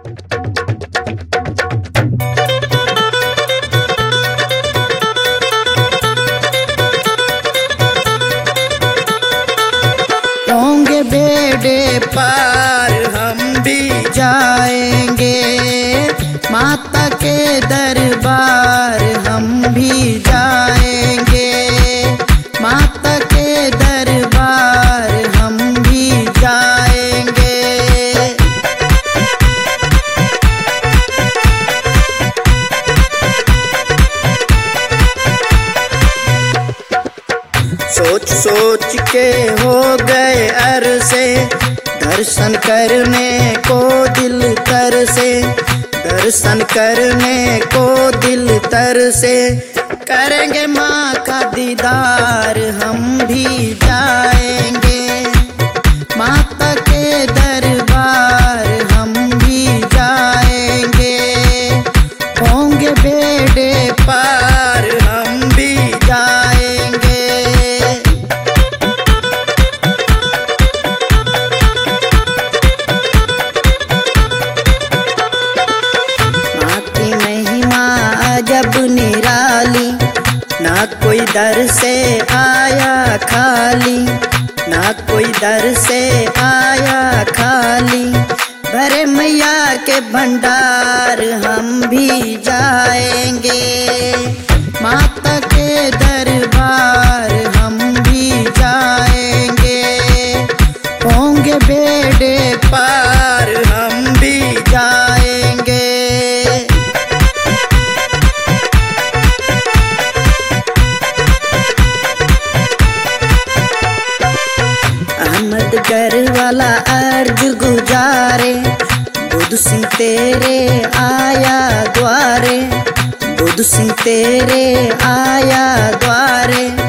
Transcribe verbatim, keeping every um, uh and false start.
होंगे बेड़े पार हम भी जाएंगे, माता के दरबार हम भी जाएंगे, माता के दरबार हम भी जाएंगे। सोच सोच के हो गए अरसे, दर्शन करने को दिल तर से, दर्शन करने को दिल तर से, करेंगे माँ का दीदार हम भी जाएंगे, माता के दरबार हम भी जाएंगे, होंगे बेड़े पार हम भी जाएंगे। जब निराली, ना कोई दर से आया खाली, ना कोई दर से आया खाली, भरे मैया के भंडार हम भी जाएंगे, माता के दरबार हम भी जाएंगे, होंगे बेड़े पार हम भी जाएंगे। अहमदगढ़ वाला अर्ज गुजारे, बुद्ध सिंह तेरे आया द्वारे, बुद्ध सिंह तेरे आया द्वारे,